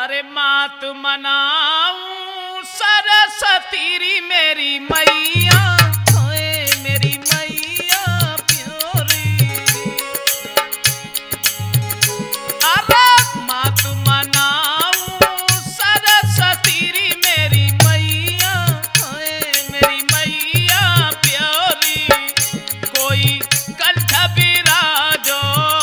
अरे मात मनाऊं सरस्वती री मेरी मैया, ओए मेरी मैया प्यारी। अरे मात मनाऊं सरस्वती री मेरी मैया, ओए मेरी मैया प्यारी। कोई कंठ बिराजो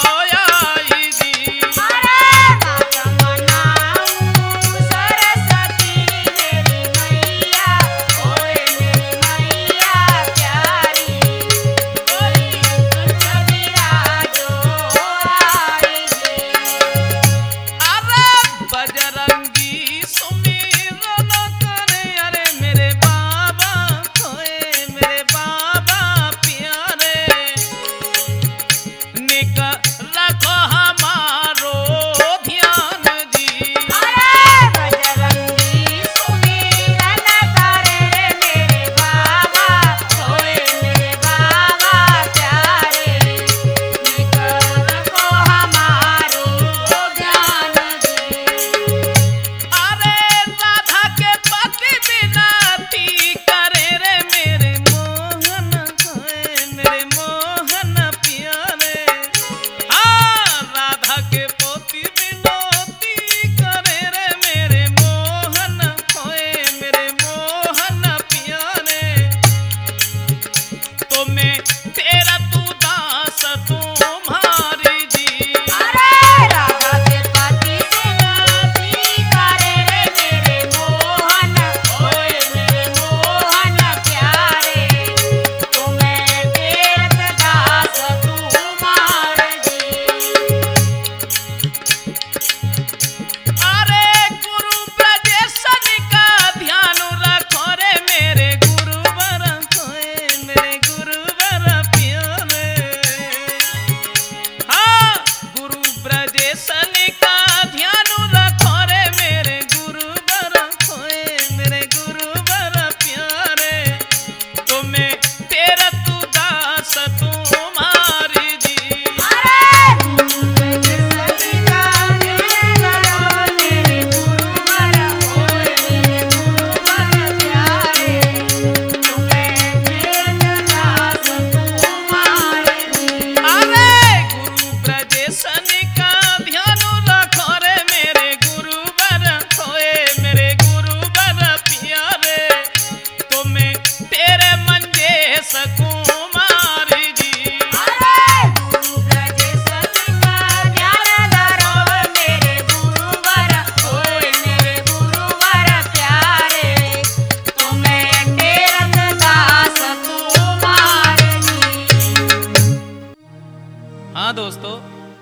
दोस्तों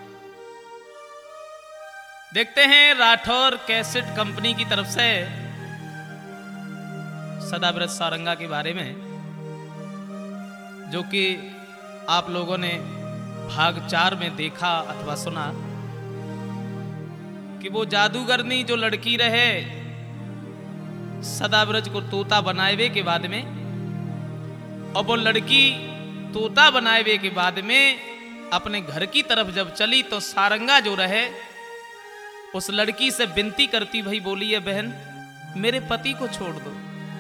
देखते हैं राठौर कैसेट कंपनी की तरफ से सदाव्रत सारंगा के बारे में, जो कि आप लोगों ने भाग 4 में देखा अथवा सुना कि वो जादूगरनी जो लड़की रहे सदाव्रत को तोता बनाए के बाद में, और वो लड़की तोता बनाए के बाद में अपने घर की तरफ जब चली तो सारंगा जो रहे उस लड़की से विनती करती, भाई बोलिए बहन मेरे पति को छोड़ दो।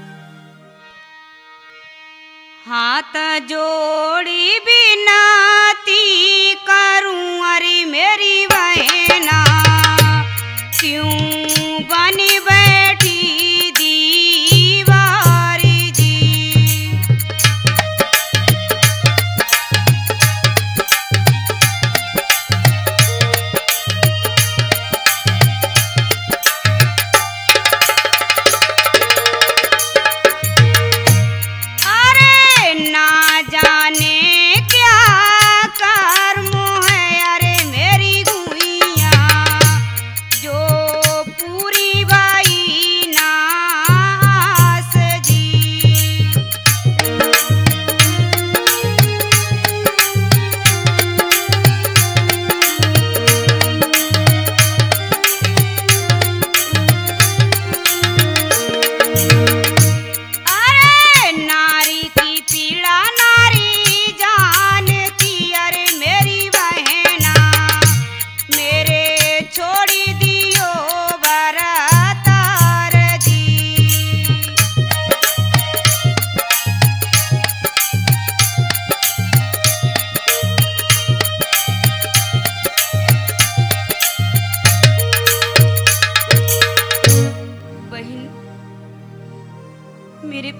हाथ जोड़ी बिनती करूं अरे मेरी बहना, क्यों बनी बैठी दीवारी जी। अरे ना जाने क्या कर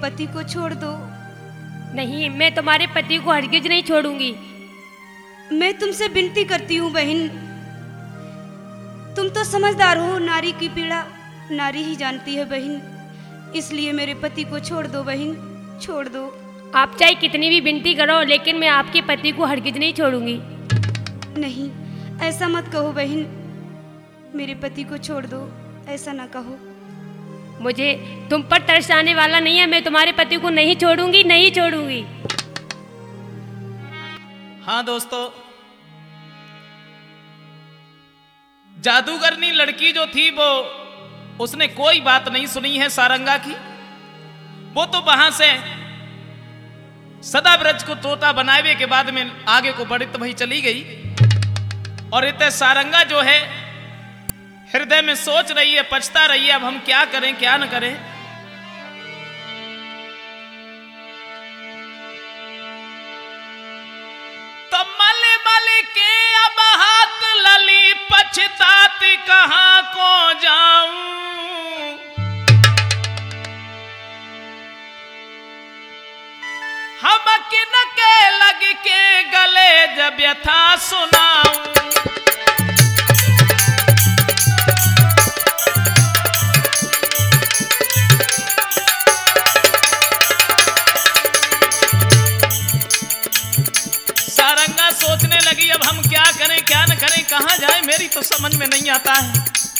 पति को छोड़ दो। नहीं, मैं तुम्हारे पति को हरगिज नहीं छोड़ूंगी। मैं तुमसे विनती करती हूँ बहन, तुम तो समझदार हो, नारी की पीड़ा नारी ही जानती है बहन, इसलिए मेरे पति को छोड़ दो बहन, छोड़ दो। आप चाहे कितनी भी विनती करो, लेकिन मैं आपके पति को हरगिज नहीं छोड़ूंगी। नहीं, ऐसा मत कहो बहन, मेरे पति को छोड़ दो, ऐसा ना कहो। मुझे तुम पर तरस आने वाला नहीं है, मैं तुम्हारे पति को नहीं छोड़ूंगी, नहीं छोड़ूंगी। हाँ दोस्तों, जादूगरनी लड़की जो थी वो उसने कोई बात नहीं सुनी है सारंगा की। वो तो वहां से सदाब्रज को तोता बनावे के बाद में आगे को बढ़ती वही चली गई। और इतने सारंगा जो है हृदय में सोच रही है, पछता रही है, अब हम क्या करें क्या न करें। तो मल मल के अब हाथ लली, पछताती कहां को जाऊं। हम किन के लग के गले जब यथा सुनाऊं। सारंगा सोचने लगी, अब हम क्या करें क्या न करें, कहां जाए, मेरी तो समझ में नहीं आता है।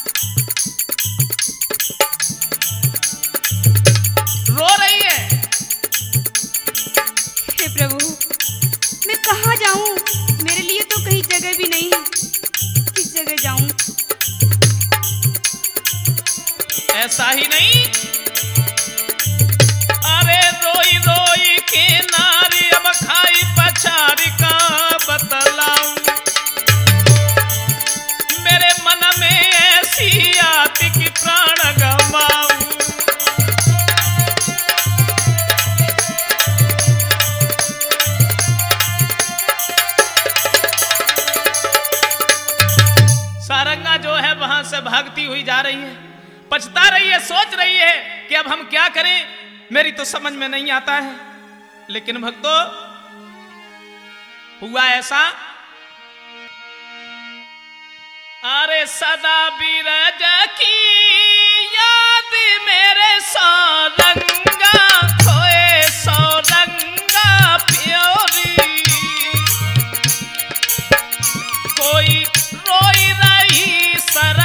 रो रही है। हे प्रभु, मैं कहाँ जाऊं, मेरे लिए तो कहीं जगह भी नहीं है, किस जगह जाऊं। ऐसा ही नहीं, अरे रोई रोई के नारी अब खाई पछाड़ी का बतलाऊं। मेरे मन में ऐसी आती कि प्राण गवाऊं। सारंगा जो है वहां से भागती हुई जा रही है, पछता रही है, सोच रही है कि अब हम क्या करें, मेरी तो समझ में नहीं आता है। लेकिन भक्तों, हुआ ऐसा, अरे सदा बिरज की याद मेरे सारंगा, खोए सारंगा प्योरी। कोई रोई रही सरा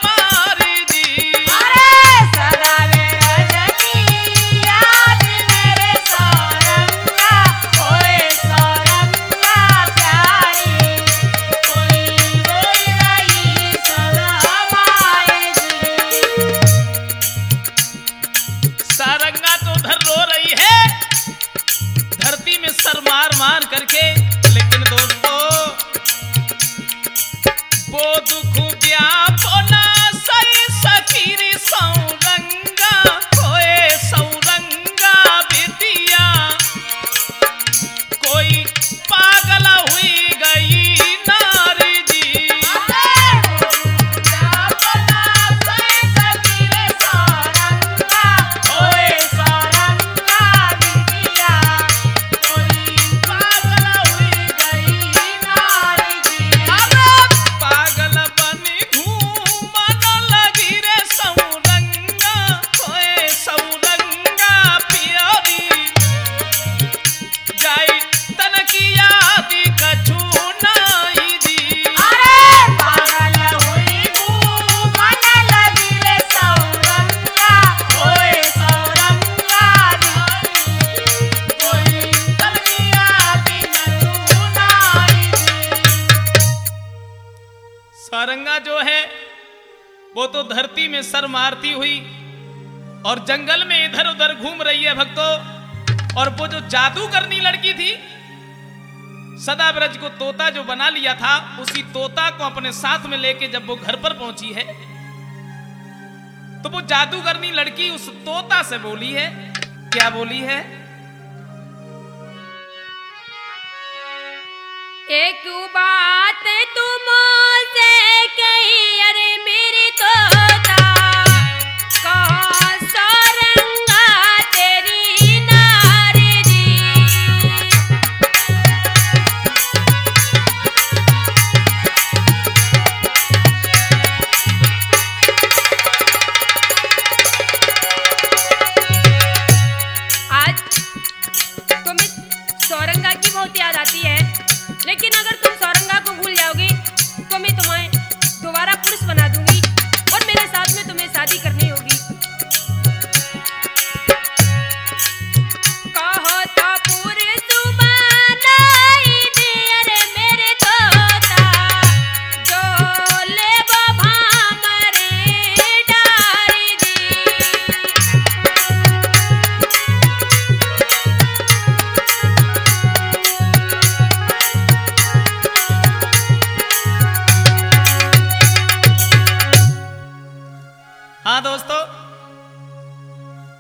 मार करके। लेकिन दोस्तों, वो दुख व्यापना सही सखीरी सौरंगा, खोए सौरंगा विद्या। कोई पागल हुई गई नारी जी। सारंगा जो है वो तो धरती में सर मारती हुई और जंगल में इधर उधर घूम रही है भक्तों। और वो जो जादू करनी लड़की थी, सदाब्रज को तोता जो बना लिया था, उसी तोता को अपने साथ में लेके जब वो घर पर पहुंची है, तो वो जादूगरनी लड़की उस तोता से बोली है। क्या बोली है? एक बात तुमसे कही, अरे मेरी तोता का सारंगा तेरी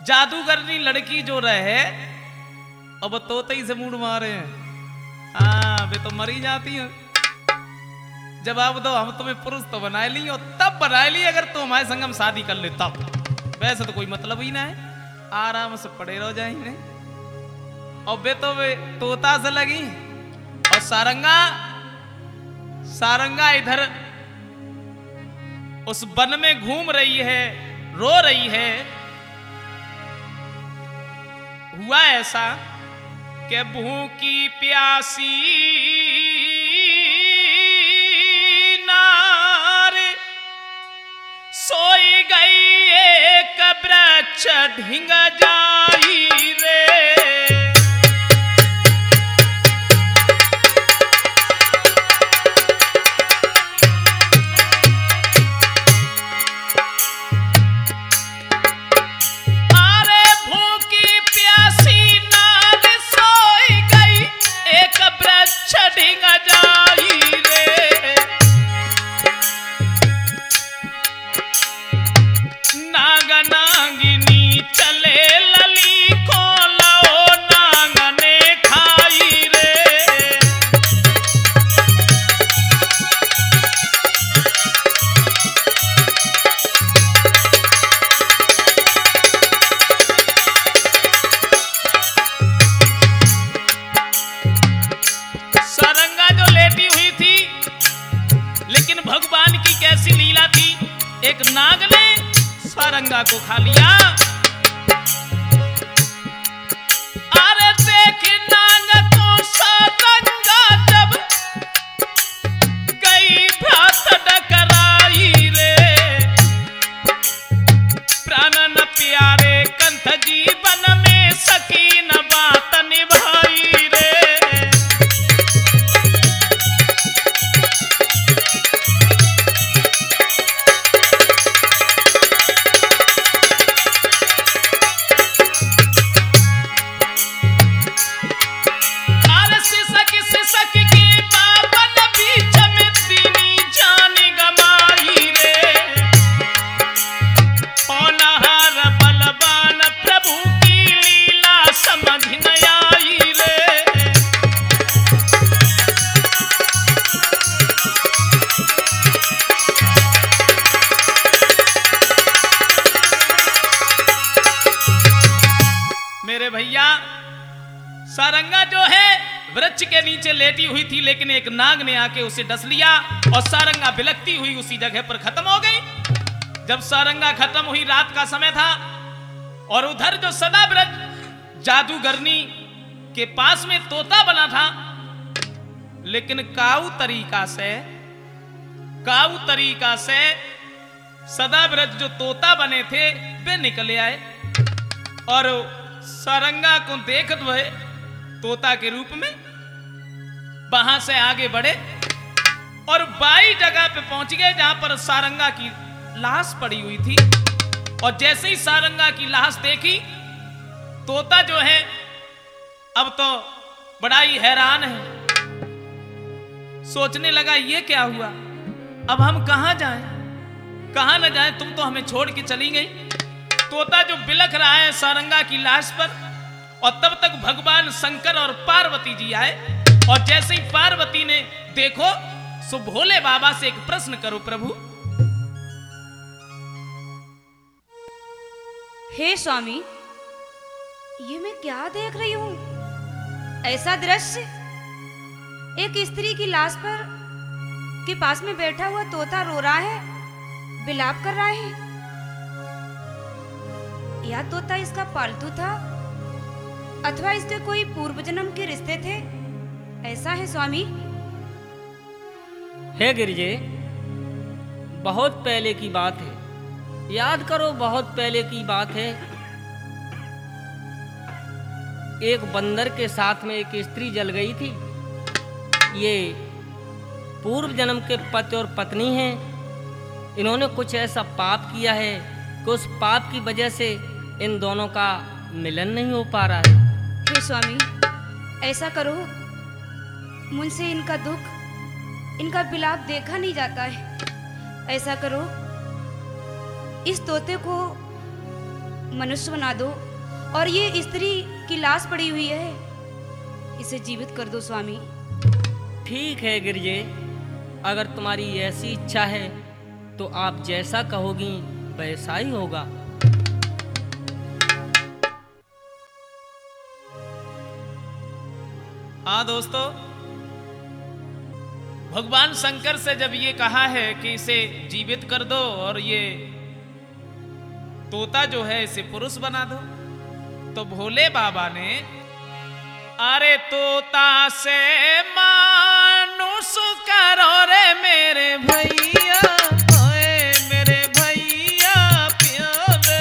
जादूगरनी लड़की जो रहे अब तोते ही से मूड मारे हैं। हाँ वे तो मरी जाती हैं। जवाब दो, हम तुम्हें पुरुष तो बनाए ली और तब बनाए ली अगर तुम हमारे संग हम शादी कर ले तब। वैसे तो कोई मतलब ही ना है, आराम से पड़े रह जाएंगे। और वे तो वे तोता से लगी और सारंगा इधर उस वन में घूम रही है, रो रही है। हुआ ऐसा कि भूखी प्यासी नार सोई गई एक वृक्ष ढिंग जाई रे। एक नाग ने सारंगा को खा लिया। अरे देख नाग को सारंगा जब गई भ्रात डकराई रे। प्राण न प्यारे कंठ जीवन में सकी न बात निभाई रे। सारंगा जो है वृक्ष के नीचे लेटी हुई थी, लेकिन एक नाग ने आके उसे डस लिया और सारंगा बिलखती हुई उसी जगह पर खत्म हो गई। जब सारंगा खत्म हुई, रात का समय था और उधर जो सदाव्रत जादूगरनी के पास में तोता बना था, लेकिन काऊ तरीका से सदाव्रत जो तोता बने थे वे निकले आए और सारंगा को देखत हुए तोता के रूप में वहां से आगे बढ़े और बाई जगह पे पहुंच गए जहां पर सारंगा की लाश पड़ी हुई थी। और जैसे ही सारंगा की लाश देखी, तोता जो है अब तो बड़ा ही हैरान है। सोचने लगा ये क्या हुआ, अब हम कहां जाएं, कहां न जाएं, तुम तो हमें छोड़ के चली गई। तोता जो बिलख रहा है सारंगा की लाश पर, और तब तक भगवान शंकर और पार्वती जी आए। और जैसे ही पार्वती ने देखो, सो भोले बाबा से एक प्रश्न करो प्रभु। हे स्वामी, ये मैं क्या देख रही हूं? ऐसा दृश्य, एक स्त्री की लाश पर के पास में बैठा हुआ तोता रो रहा है, विलाप कर रहा है। या तोता इसका पालतू था अथवा इसके कोई पूर्व जन्म के रिश्ते थे, ऐसा है स्वामी? हे गिरिजे, बहुत पहले की बात है, याद करो, बहुत पहले की बात है। एक बंदर के साथ में एक स्त्री जल गई थी। ये पूर्व जन्म के पति और पत्नी हैं। इन्होंने कुछ ऐसा पाप किया है कि उस पाप की वजह से इन दोनों का मिलन नहीं हो पा रहा है। हे स्वामी, ऐसा करो, मुझसे इनका दुख, इनका विलाप देखा नहीं जाता है। ऐसा करो, इस तोते को मनुष्य बना दो, और ये स्त्री की लाश पड़ी हुई है, इसे जीवित कर दो स्वामी। ठीक है गिरजे, अगर तुम्हारी ऐसी इच्छा है तो आप जैसा कहोगी वैसा ही होगा। हाँ दोस्तों, भगवान शंकर से जब ये कहा है कि इसे जीवित कर दो और ये तोता जो है इसे पुरुष बना दो, तो भोले बाबा ने अरे तोता से मानुष करो रे मेरे भैया, ओए मेरे भैया प्यारे,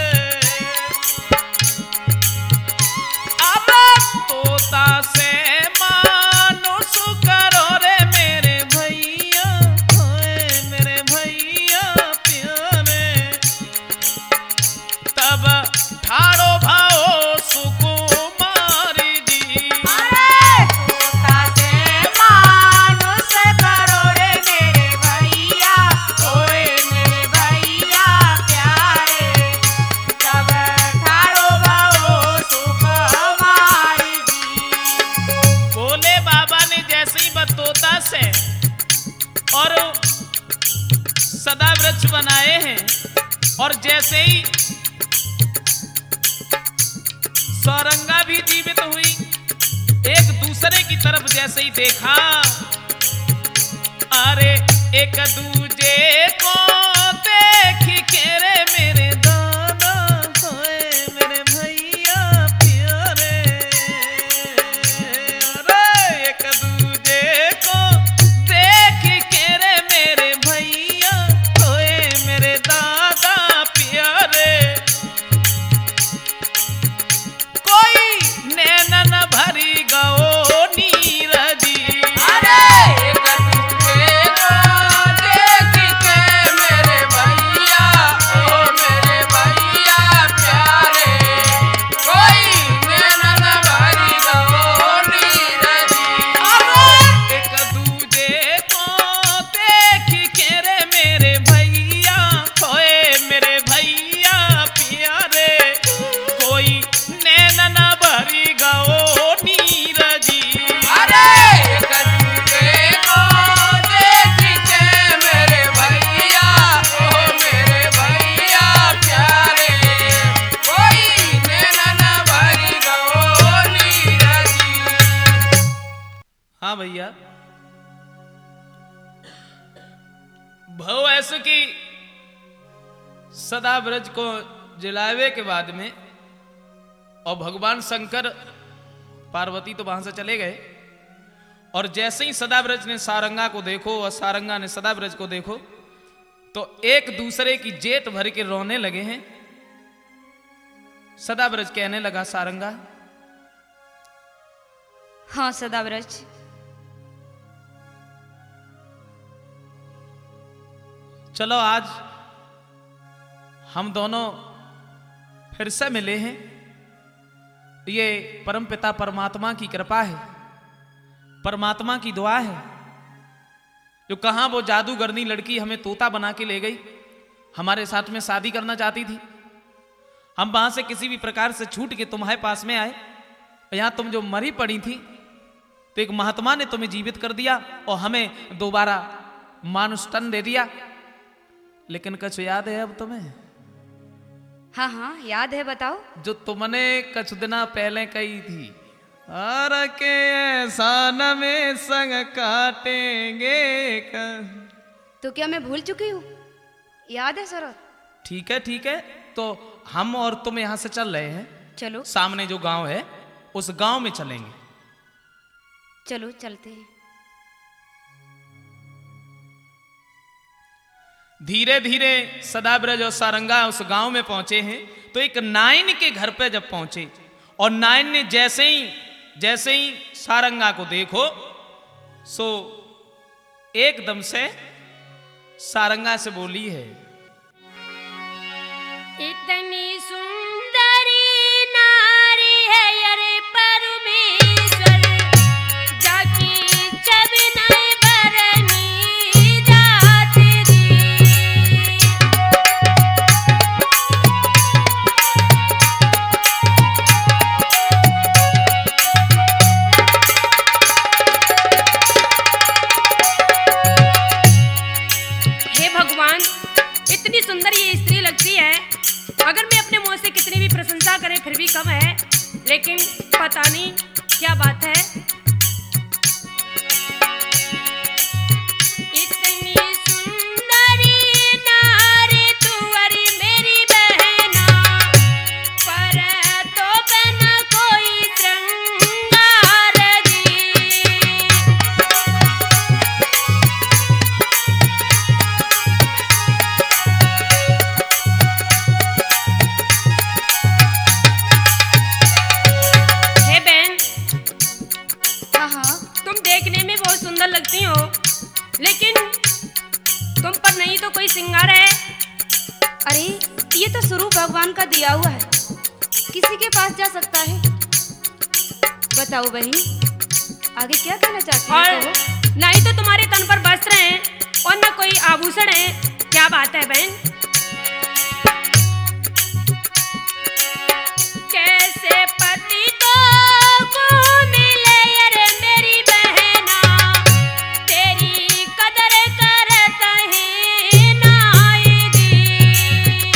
अरे तोता से मानुष करो रे मेरे भैया, ओए मेरे भैया प्यारे, तब ठाड़ो भाओ सुकुमारी जी, तोता से मानुष करो रे मेरे भैया, ओए मेरे भैया प्यारे, तब ठाड़ो भाओ सुकुमारी जी। भोले बाबा ने जैसे ही तोता से और सदा वृक्ष बनाए हैं, और जैसे ही सारंगा भी जीवित हुई, एक दूसरे की तरफ जैसे ही देखा, अरे एक दूजे को देखी के रे मेरे दादा, होए मेरे भैया प्यारे, अरे एक दूजे को देखी के रे मेरे भैया, होए मेरे दादा प्यारे, कोई नैनन भरी गओ नीरजी, अरे एक दूजे को देख के मेरे भैया, ओ मेरे भैया प्यारे, कोई नैनन भरी गओ नीरजी। अरे एक दूजे को देख के रे मेरे भैया, होए मेरे भैया प्यारे, कोई नैनन भरी गओ नीरजी, अरे एक दूजे को देख के मेरे भैया, ओ मेरे भैया प्यारे, कोई नैनन भरी गओ नीरजी। हाँ भैया, भव ऐसो की सदा ब्रज को जलावे के बाद में, और भगवान शंकर पार्वती तो वहां से चले गए, और जैसे ही सदाब्रज ने सारंगा को देखो और सारंगा ने सदाब्रज को देखो, तो एक दूसरे की जेठ भर के रोने लगे हैं। सदाब्रज कहने लगा, सारंगा हाँ सदाव्रज, चलो आज हम दोनों फिर से मिले हैं, ये परमपिता परमात्मा की कृपा है, परमात्मा की दुआ है। जो कहां वो जादूगरनी लड़की हमें तोता बना के ले गई, हमारे साथ में शादी करना चाहती थी, हम वहां से किसी भी प्रकार से छूट के तुम्हारे पास में आए, यहां तुम जो मरी पड़ी थी तो एक महात्मा ने तुम्हें जीवित कर दिया और हमें दोबारा मानुष तन दे दिया। लेकिन कुछ याद है अब तुम्हें? हाँ हाँ याद है, बताओ। जो तुमने कुछ दिना पहले कही थी, और के एहसान में संग काटेंगे तो क्या मैं भूल चुकी हूँ? याद है सर? ठीक है ठीक है, तो हम और तुम यहां से चल रहे हैं, चलो सामने जो गांव है उस गांव में चलेंगे। चलो चलते हैं। धीरे धीरे सदाब्रज और सारंगा उस गांव में पहुंचे हैं, तो एक नाइन के घर पे जब पहुंचे, और नाइन ने जैसे ही सारंगा को देखो, सो एकदम से सारंगा से बोली है, इतनी सुंदरी नारी है अरे परमेश्वर, जाकी छवि नहीं बरनी जाती थी। अगर मैं अपने मुंह से कितनी भी प्रशंसा करें फिर भी कम है, लेकिन पता नहीं क्या बात है। इतनी सुंदरी नारी तुअरी मेरी बहना, पर तो बना कोई श्रृंगार दी। हे बहन, हाँ हाँ, तुम देखने में बहुत सुंदर लगती हो, लेकिन तुम पर नहीं तो कोई श्रृंगार है। अरे ये तो स्वरूप भगवान का दिया हुआ है, किसी के पास जा सकता है। बताओ बहन, आगे क्या कहना चाहती और हो? कहो। ना ही तो तुम्हारे तन पर वस्त्र हैं और ना कोई आभूषण है। क्या बात है बहन? कैसे पति को मिले अरे मेरी बहना, तेरी कदर करता है नाई दी।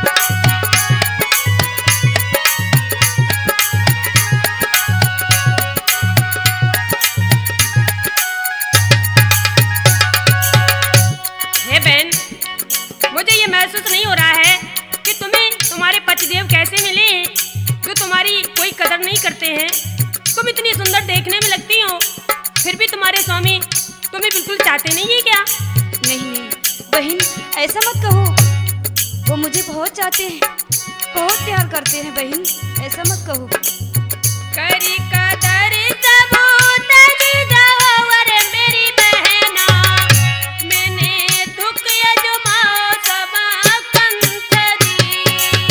हे बहन, मुझे ये महसूस नहीं हो रहा है कि तुम्हें तुम्हारे पतिदेव कैसे मिले जो तुम्हारी कोई कदर नहीं करते हैं। तुम इतनी सुंदर देखने में लगती हो, फिर भी तुम्हारे स्वामी तुम्हें बिल्कुल चाहते नहीं है क्या? नहीं नहीं बहन, ऐसा मत कहो, वो मुझे बहुत चाहते हैं, बहुत प्यार करते हैं बहन, ऐसा मत कहो। करी कदर सबूत दी जाओ अरे मेरी बहना, मैंने दुख यजमाओ सबा कंठ दी।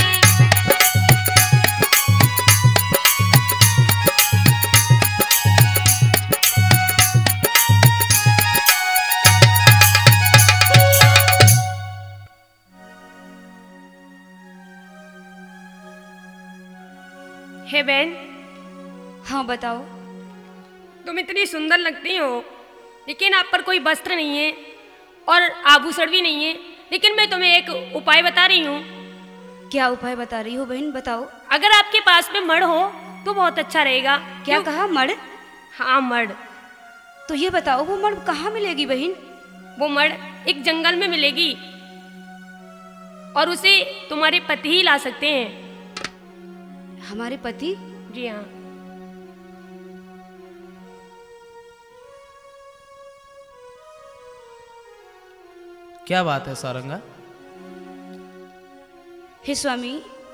हे बहन, हाँ बताओ। तुम इतनी सुंदर लगती हो, लेकिन आप पर कोई वस्त्र नहीं है और आभूषण भी नहीं है। लेकिन मैं तुम्हें एक उपाय बता रही हूँ। क्या उपाय बता रही हो बहन, बताओ। अगर आपके पास में मड़ हो तो बहुत अच्छा रहेगा। क्या क्यों? कहा, मड़? हाँ मड़। तो ये बताओ वो मड़ कहाँ मिलेगी बहन? वो मड़ एक जंगल में मिलेगी और उसे तुम्हारे पति ही ला सकते हैं। हमारे पति? जी हाँ। क्या बात है सारंगा? हे स्वामी,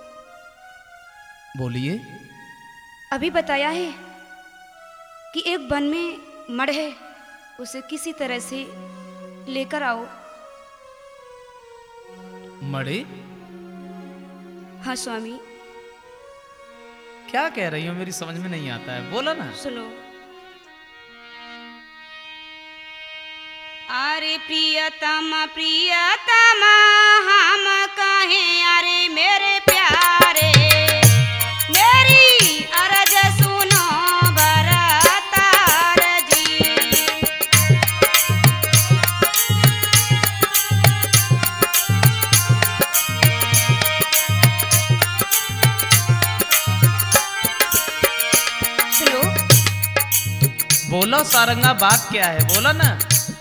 बोलिए। अभी बताया है कि एक वन में मड़ है, उसे किसी तरह से लेकर आओ। मड़े? हाँ स्वामी। क्या कह रही हो, मेरी समझ में नहीं आता है, बोला ना। सुनो। अरे प्रियतमा प्रियतमा हम कहें अरे मेरे प्यारे, मेरी अर्ज सुनो भरतार जी। सुनो। बोलो सारंगा, बात क्या है, बोलो ना।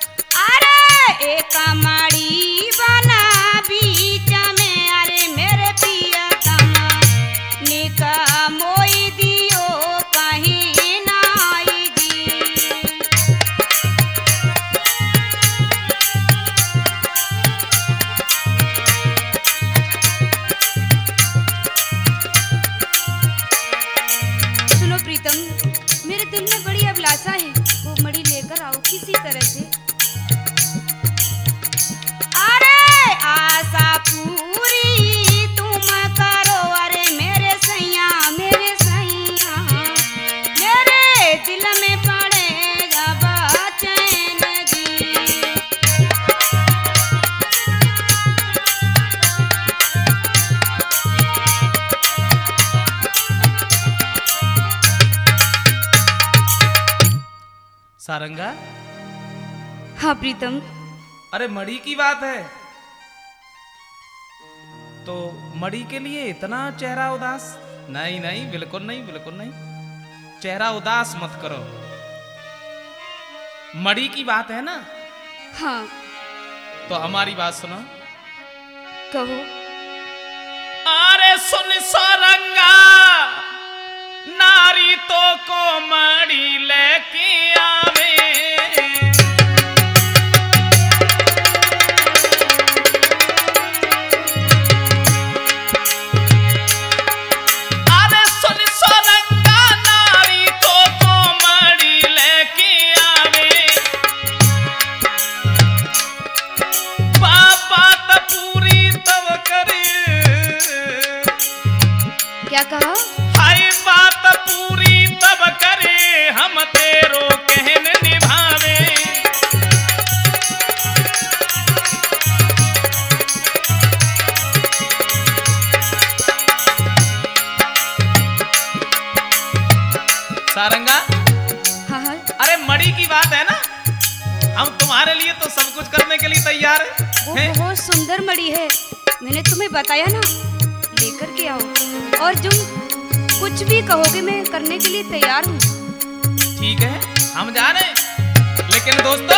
एक माड़ी बना बीच में अरे मेरे प्रियतमा, निका मोई दियो कहीं नाई जी। सुनो प्रीतम, मेरे दिल में बड़ी अभिलाषा है, वो मड़ी लेकर आओ किसी तरह से। आशा पूरी तुम करो अरे मेरे सैया, मेरे सैया, मेरे दिल में पड़ेगा बेचैन जी। सारंगा? हाँ प्रीतम। अरे मड़ी की बात है, तो मड़ी के लिए इतना चेहरा उदास? नहीं नहीं, बिल्कुल नहीं, बिल्कुल नहीं। चेहरा उदास मत करो। मड़ी की बात है ना, हाँ तो हमारी बात सुनो। कहो। अरे सुन सारंगा, नारी तो को मड़ी लेके आवे। अरे सुन सारंगा, नारी तो को मड़ी लेके आवे। बात पूरी तब करे। क्या कहा? हाय बात पूरी तब करे, हम तेरो कहन निभावे। सारंगा, हाँ हाँ, अरे मड़ी की बात है ना, हम तुम्हारे लिए तो सब कुछ करने के लिए तैयार वो हैं। बहुत सुंदर मड़ी है, मैंने तुम्हें बताया ना, लेकर के आओ। और तुम कुछ भी कहोगे मैं करने के लिए तैयार हूँ। ठीक है, हम जा रहे हैं। लेकिन दोस्तों,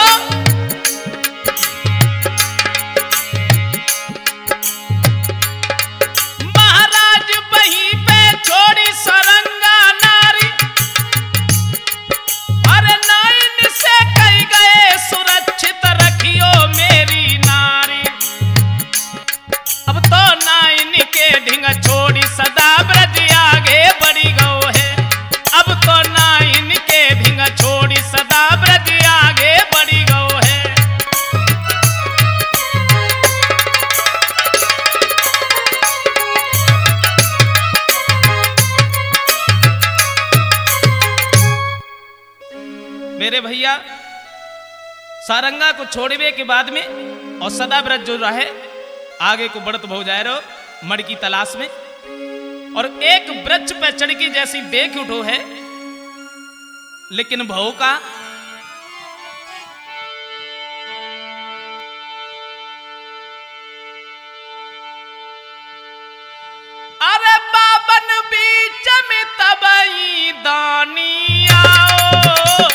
महाराज वहीं पे छोड़ी सारंगा नारी, अरे नाइन से कह गए सुरक्षित रखियो मेरी नारी। अब तो नाइन के ढिंग छोड़ी सदा ब्रज आगे बढ़ी गो है। अब तो नाइन के ढिंग छोड़ी सदा ब्रज आगे बढ़ी गो है। मेरे भैया, सारंगा को छोड़वे के बाद में और सदा ब्रज जो रहे आगे को बढ़त हो जाए रहो मड़ की तलाश में। और एक वृक्ष पे चढ़ के जैसी देख उठो है, लेकिन भव का अरे बाबन बीच में तबई दानी आओ।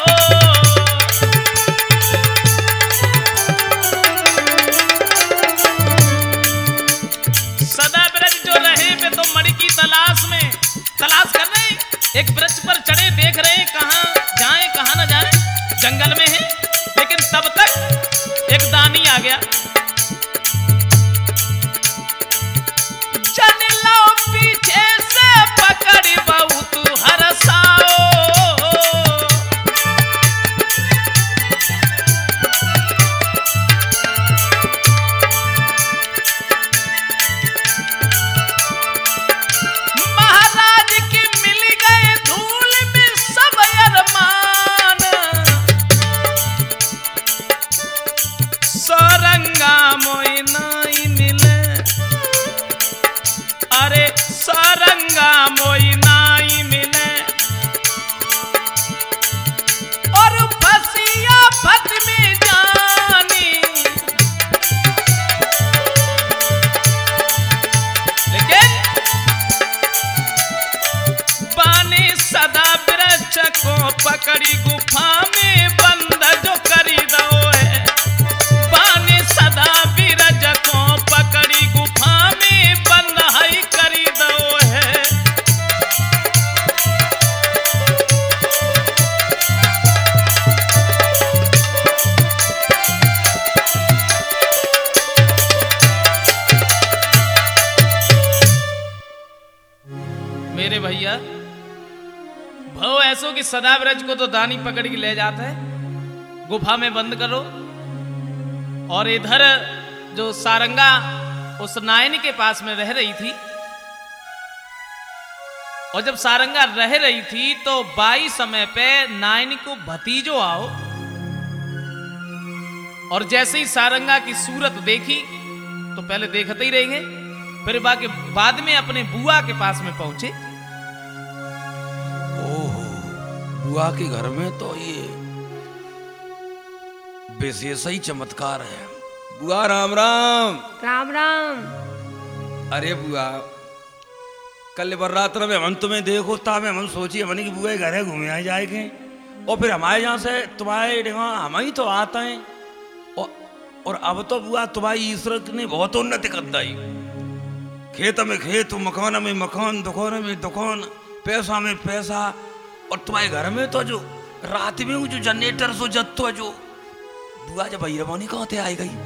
सदा ब्रज जो रहे पे तो मड़ी की तलाश कर रहे हैं। एक वृक्ष पर चढ़े देख रहे हैं कहाँ जाएं कहाँ न जाएं, जंगल में है। लेकिन तब तक एक दानी आ गया। चल लो पीछे से पकड़ बहुत हरसाओ। महाराज की मिल गए धूल में सब अरमान। सारंगा मोई नाई मिले, अरे सारंगा मोई नाई मिले। और फसिया फत में जानी, लेकिन बाने सदा वृक्ष को पकड़ी गुफा में बंद जो करी दो है। बाने सदा वृक्ष को पकड़ी गुफा में बंद है करी दो है। मेरे भैया, भव ऐसो कि सदा ब्रज को तो दानी पकड़ के ले जाता है, गुफा में बंद करो। और इधर जो सारंगा उस नायन के पास में रह रही थी, और जब सारंगा रह रही थी तो बाई समय पे नायन को भतीजो आओ। और जैसे ही सारंगा की सूरत देखी तो पहले देखते ही रहेंगे, फिर बाकी बाद में अपने बुआ के पास में पहुंचे। ओहो, बुआ के घर में तो ये विशेष ही चमत्कार है। बुआ राम राम। राम राम। अरे बुआ कल बर्रात्र में हम तुम्हें देखो ता में हम सोची हमने कि बुआ घर है घूमे आए जाएंगे और फिर हमारे यहाँ से तुम्हारे यहाँ हम ही तो आते हैं और अब तो बुआ तुम्हारी ईश्वर ने बहुत उन्नति कर दी। खेत में खेत, मकान में मकान, दुकान में दुकान, पैसा में पैसा। और तुम्हारे घर में तो जो रात में वो जो जनरेटर सो जत्तो जो बुआ जब भैरवानी कहाँ थे आई गई।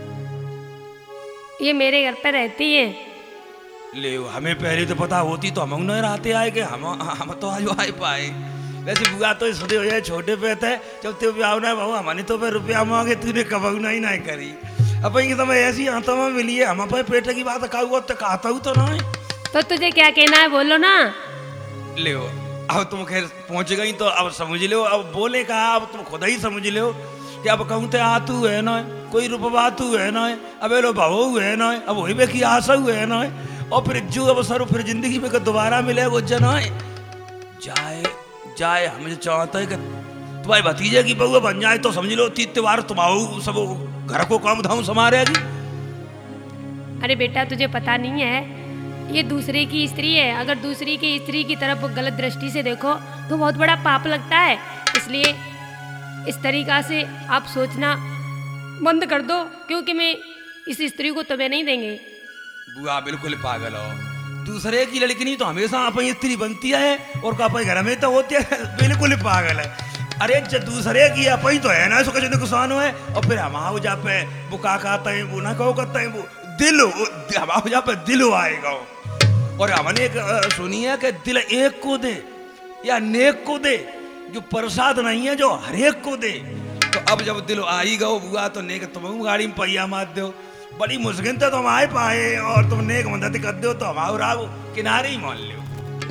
ये मेरे घर पे रहती है। ले हमें पहले तो पता होती तो हम नहीं रहते आए के हम तो आज आए पाए। वैसे बुआ तो इसलिए हो जाए छोटे पे थे जब ते ब्याह ना बाबू हमारे तो पे रुपया मांगे तूने कबाऊ नहीं ना करी। अब इनकी तो मैं ऐसी आता में मिली है हम पे पेट की बात कहूँ तो कहता हूँ तो ना। तो तुझे क्या कहना है बोलो ना। ले अब तुम खैर पहुंच गई तो अब समझ लो। अब बोले कहा अब तुम खुद ही समझ लो कि अब कहूँ तो आ तू है ना कोई रुपया तू है ना अब लो भाव है ना अब वही में की आशा है ना। और फिर जो अवसर फिर जिंदगी में दोबारा मिले वो जना जाए जाए हम जो चाहते हैं कि तुम्हारे भतीजे की बहू बन जाए तो समझ लो 3 त्योहार तुम्हारू सब घर को काम धाम संभालेगी। अरे बेटा तुझे पता नहीं है ये दूसरे की स्त्री है। अगर दूसरी की स्त्री की तरफ गलत दृष्टि से देखो तो बहुत बड़ा पाप लगता है। इसलिए इस तरीका से आप सोचना बंद कर दो क्योंकि मैं इस स्त्री को तुम्हें नहीं देंगे। बुआ बिल्कुल पागल हो। दूसरे की लड़की नहीं तो हमेशा अपनी स्त्री बनती है और अपने घर में तो होती है। बिल्कुल पागल है। अरे जब दूसरे की अपनी तो है ना इसको कुछ नुकसान हुआ है। और फिर हम जा पे बुका कहते हैं वो ना कहो करते हैं वो दिल हम जा पे दिल आएगा। और हमने एक सुनी है कि दिल एक को दे या नेक को दे जो प्रसाद नहीं है जो हर एक को दे। तो अब जब दिल आई गो बुआ तो नेक तुम गाड़ी में पहिया मार दो बड़ी मुश्किल तो तुम आए पाए और तुम नेक मदद कर दो तो हमारे राव किनारे ही मान लो।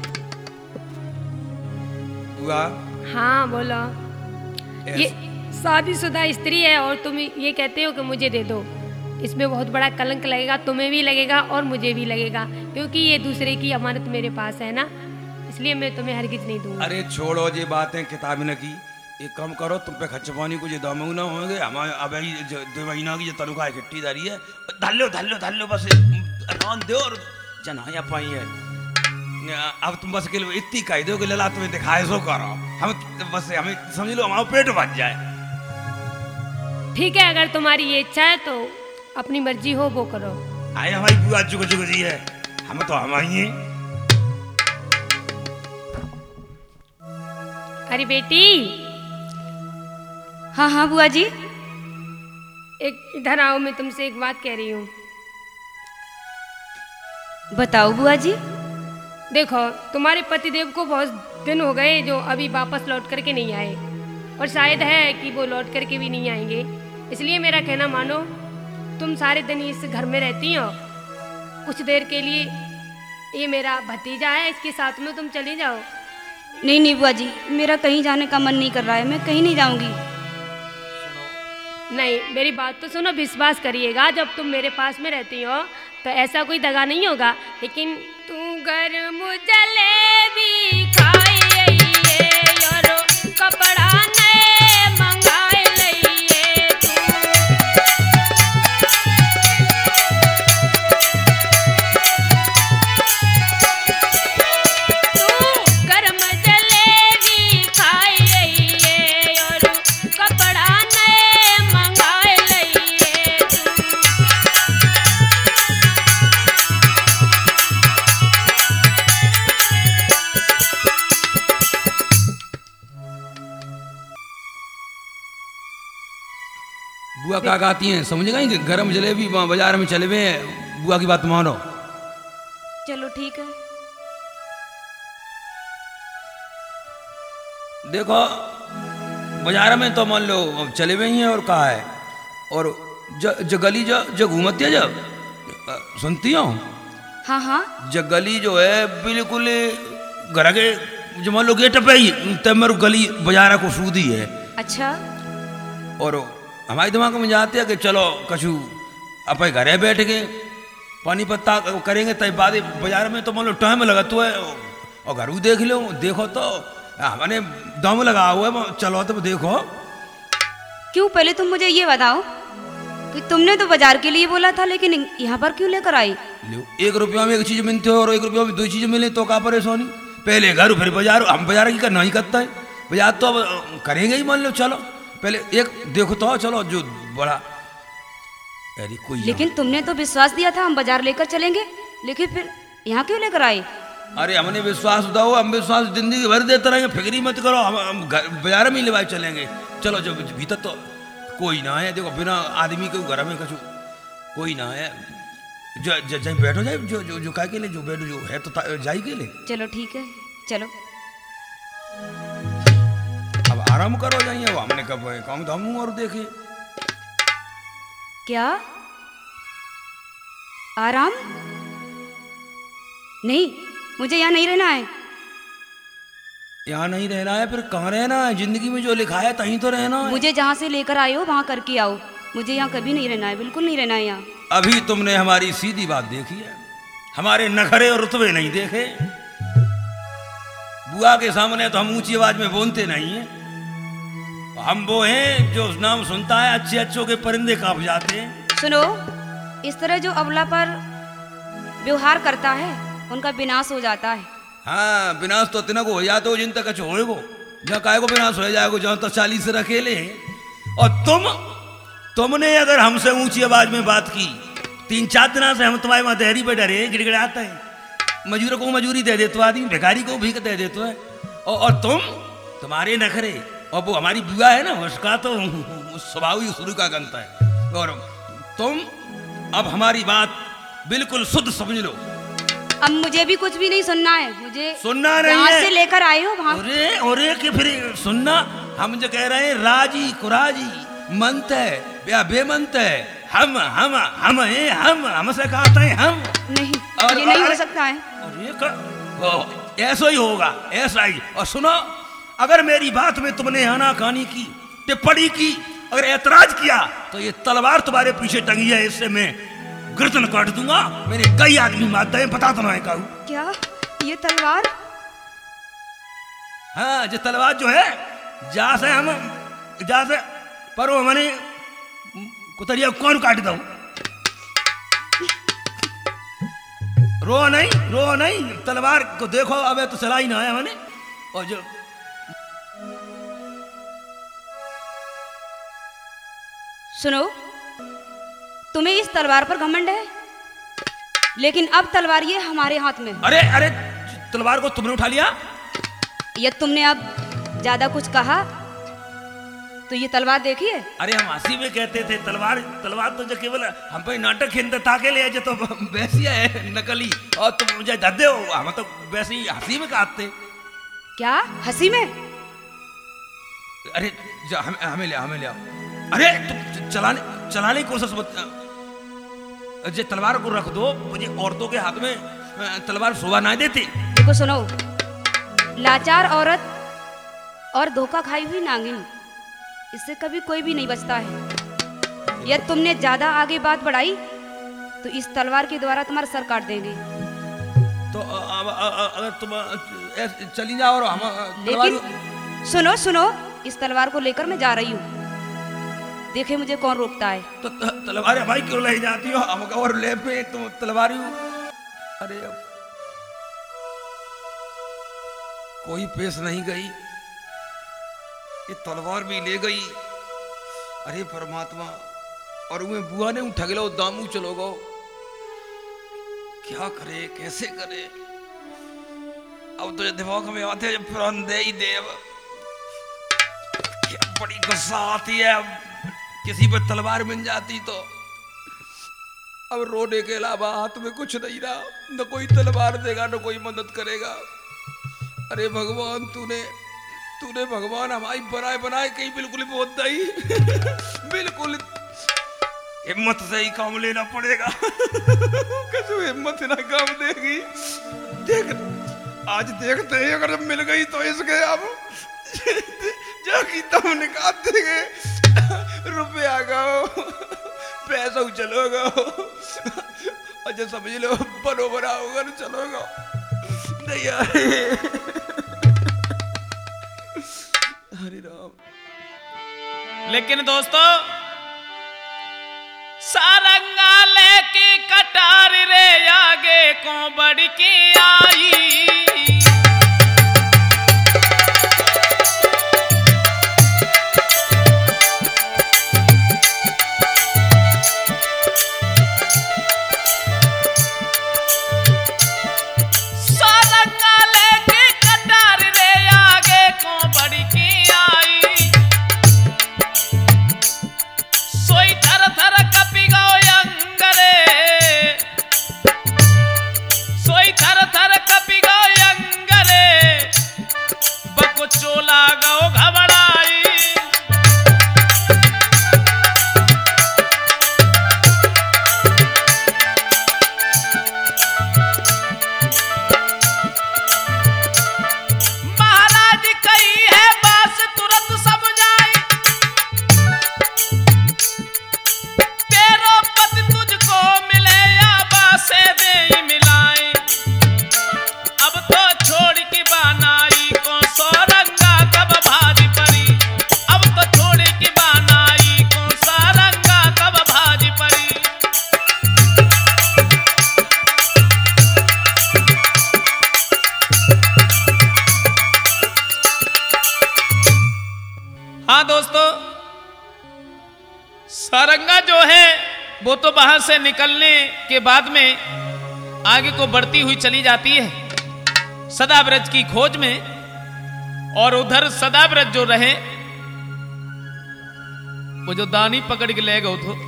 बुआ हाँ बोलो। ये शादीशुदा स्त्री है और तुम ये कहते हो कि मुझे दे दो। इसमें बहुत बड़ा कलंक लगेगा तुम्हें भी लगेगा और मुझे भी लगेगा क्योंकि ये दूसरे की अमानत मेरे पास है ना। इसलिए मैं तुम्हें हरगिज नहीं दूंगा। अरे छोड़ो ये बातें किताब न की एक कम करो तुम पे खर्च पानी को जो दामू ना होंगे हमारे अब 2 महीना की जो तनख्वाह इकट्ठी दारी है धल लो बस रौन दो और जनाया पाई है। अब तुम बस के इतनी कह दो कि लला तुम्हें दिखाए सो करो हम बस हमें समझ लो हमारा पेट भर जाए। ठीक है अगर तुम्हारी ये इच्छा है तो अपनी मर्जी हो वो करो। आए हमारी बुआ चुक जी है हम तो हमारी हैं। अरे बेटी। हाँ हाँ बुआ जी। एक इधर आओ मैं तुमसे एक बात कह रही हूँ। बताओ बुआ जी। देखो तुम्हारे पतिदेव को बहुत दिन हो गए जो अभी वापस लौट करके नहीं आए और शायद है कि वो लौट करके भी नहीं आएंगे। इसलिए मेरा कहना मानो तुम सारे दिन इस घर में रहती हो कुछ देर के लिए ये मेरा भतीजा है इसके साथ में तुम चली जाओ। नहीं नहीं बुआ जी मेरा कहीं जाने का मन नहीं कर रहा है मैं कहीं नहीं जाऊंगी। नहीं मेरी बात तो सुनो विश्वास करिएगा जब तुम मेरे पास में रहती हो तो ऐसा कोई दगा नहीं होगा। लेकिन तू गरम जलेबी खाए और कपड़ा नए मंगाए लइए तू गरम जलेबी खाए और कपड़ा नए मंगाए लइए बुआ क्या कहती हैं समझ गई कि गरम जलेबी बाजार में चले हुए हैं। बुआ की बात मानो। चलो ठीक है। देखो बाजार में तो मान लो अब चले हुए हैं और कहा है और जो गली जो घूमती है जब सुनती हो हाँ हाँ जो गली जो है बिल्कुल घर के जो मान लो गेट पे ही तब मेरे गली बाजार को सूदी है। अच्छा। और हमारे दिमाग में जाते हैं कि चलो कछु अपने घरे बैठ के पानी पत्ता करेंगे तब बाद बाजार में तो मान लो टाइम लगा तो है और घर देख लो देखो तो हमने दम लगा हुआ है चलो तो देखो। क्यों पहले तुम मुझे ये बताओ कि तुमने तो बाजार के लिए बोला था लेकिन यहाँ पर क्यों लेकर आई। लो 1 रुपया में एक चीज मिलते हो और 1 रुपया में 2 चीजें मिले तो का परेशानी। पहले घर फिर बाजार, हम बाजार की करना ही करता है, बाजार तो अब करेंगे ही मान लो। चलो पहले एक देखो तो चलो जो बड़ा। अरे कोई लेकिन तुमने तो विश्वास दिया था हम बाजार लेकर चलेंगे, लेकिन फिर यहाँ क्यों लेकर आए? अरे हमने विश्वास दो, हम विश्वास जिंदगी भर देते रहेंगे, फिक्र ही मत करो, हम बाजार में ही लेवाए चलेंगे। चलो जो भीतर तो कोई ना है, देखो बिना आदमी के घर में कछु कोई ना है। जो बैठो जाए जो जो जो का के लिए जो बैठो जो है तो जाई के लिए। चलो ठीक है चलो। अब आराम करो जाइए, अब हमने कब काम धाम और देखे। क्या आराम? नहीं, मुझे यहाँ नहीं रहना है। यहाँ नहीं रहना है फिर कहाँ रहना है? जिंदगी में जो लिखा है तहीं तो रहना है। मुझे जहाँ से लेकर आए हो वहाँ करके आओ, मुझे यहाँ कभी नहीं रहना है, बिल्कुल नहीं रहना है यहाँ। अभी तुमने हमारी सीधी बात देखी है, हमारे नखरे और रुतबे नहीं देखे। बुआ के सामने तो हम ऊंची आवाज में बोलते नहीं है, हम वो हैं जो नाम सुनता है अच्छे अच्छों के परिंदे कांप जाते हैं। सुनो, इस तरह जो अबला पर व्यवहार करता है उनका विनाश हो जाता है। हाँ विनाश तो इतना को हो जाते हो जिन तक अच्छे होएगो, जहाँ काय को विनाश हो जाएगो, जहाँ तो 40 से अकेले हैं। और तुमने अगर हमसे ऊंची आवाज में बात की, 3-4 दिना से हम तुम्हारे वहां देहरी पे डरे गिड़गिड़ाते हैं, मजूर को मजूरी दे देते हो, आदमी भिखारी को भीख दे देते हो। और तुम्हारे नखरे, और वो हमारी बुआ है ना उसका तो स्वभाव ही शुरू का गंता है। और तुम अब हमारी बात बिल्कुल शुद्ध समझ लो। अब मुझे भी कुछ भी नहीं सुनना है, मुझे सुनना नहीं जहाँ है। से लेकर आए हो वहाँ। अरे कि फिर सुनना, हम जो कह रहे हैं राजी कुराजी मंत है या बेमंत है, हम हैं, हम हमसे कहते हैं हम। नहीं, और ये नहीं हो सकता है। अरे ऐसा ही होगा, ऐसा ही। और सुनो, अगर मेरी बात में तुमने आनाकानी की, टिप्पणी की, अगर ऐतराज किया तो ये तलवार तुम्हारे पीछे टंगी है, इससे मैं गर्दन काट दूंगा। मेरे कई आदमी मारते हैं, बता तो नहीं कहूँ। क्या ये तलवार? हाँ ये तलवार जो है जा से परो मैंने कुतरिया कौन काट दो। रो नहीं, तलवार को देखो, अबे तो चला ही ना आया मैंने। और जो सुनो, तुम्हें इस तलवार पर घमंड है, लेकिन अब तलवार ये हमारे हाथ में है। अरे तलवार को तुमने उठा लिया? ये तुमने अब ज्यादा कुछ कहा तो ये तलवार देखिए। अरे हम हंसी में कहते थे तलवार तो जो केवल हम पे नाटक खेलते ताके ले जो तो वैसी है नकली, और तुम मुझे दे हो, हम तो वैसे ही हंसी में कहते। क्या हंसी में? अरे हमें ले आओ। अरे तुम चलाने की कोशिश मत। जे तलवार को रख दो, मुझे औरतों के हाथ में तलवार शोभा ना देती। देखो सुनो, लाचार औरत और धोखा खाई हुई नागिन, इससे कभी कोई भी नहीं बचता है। यदि तुमने ज्यादा आगे बात बढ़ाई तो इस तलवार के द्वारा तुम्हारा सर काट देंगे। तो अगर तुम चली जाओ और हम लेकिन सुनो, इस तलवार को लेकर मैं जा रही हूँ, देखे मुझे कौन रोकता है। तो तलवार भाई क्यों ले जाती हो? हम और ले पे तुम तलवारी हो। अरे अब कोई पेश नहीं गई, ये तलवार भी ले गई। अरे परमात्मा, और उन्हें बुआ ने उठा लो दामू चलो गो, क्या करे कैसे करे? अब तो दिमाग में आते जब प्राण दे ही दे। अब क्या बड़ी गुस्सा आती है, अब किसी पर तलवार मिल जाती तो। अब रोने के अलावा हाथ में कुछ नहीं रहा, न कोई तलवार देगा न कोई मदद करेगा। अरे भगवान, तूने भगवान हमारी बनाए कहीं बिल्कुल बहुत नहीं बिल्कुल हिम्मत से ही काम लेना पड़ेगा कैसे हिम्मत ना काम देगी। देख आज देखते हैं, अगर मिल गई तो इसके अब जाकी तुम निकाल देंगे, रुपया गाओ पैसा चलोगा, अच्छा समझ लो बनो बना होगा ना चलोगा नहीं। हरे राम। लेकिन दोस्तों सारंगा लेके कटार रे आगे को बढ़ के आई। सारंगा लेके कटार रे आगे को बढ़ के आई। सोई थर थर कपी गो अंगरे, सोई थर थर कपी गो अंगरे, बको चोला गो घबराई। महाराज कही है बास तुरंत समझाई, तेरो पति तुझको मिले या बासे दे मिलाई। अब तो छोड़ के बनाई को सारंगा कब भारी पड़ी, अब तो छोड़ के बनाई को सारंगा कब भारी पड़ी। हाँ दोस्तों, सारंगा जो है वो तो वहां से निकलने के बाद में आगे को बढ़ती हुई चली जाती है सदाव्रज की खोज में। और उधर सदाव्रज जो रहे वो जो दानी पकड़ के ले गए थे,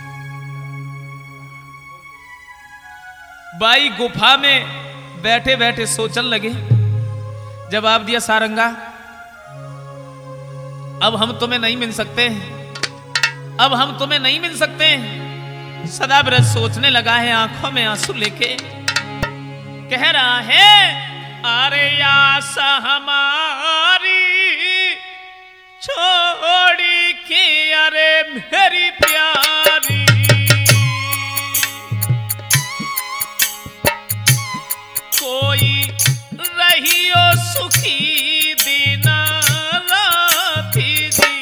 बाई गुफा में बैठे बैठे सोचन लगे। जवाब दिया सारंगा, अब हम तुम्हें नहीं मिल सकते, अब हम तुम्हें नहीं मिल सकते। सदाव्रज सोचने लगा है आंखों में आंसू लेके, कह रहा है अरे आस हमारी छोड़ी के अरे मेरी प्यारी, कोई रहियो सुखी दीना राती जी।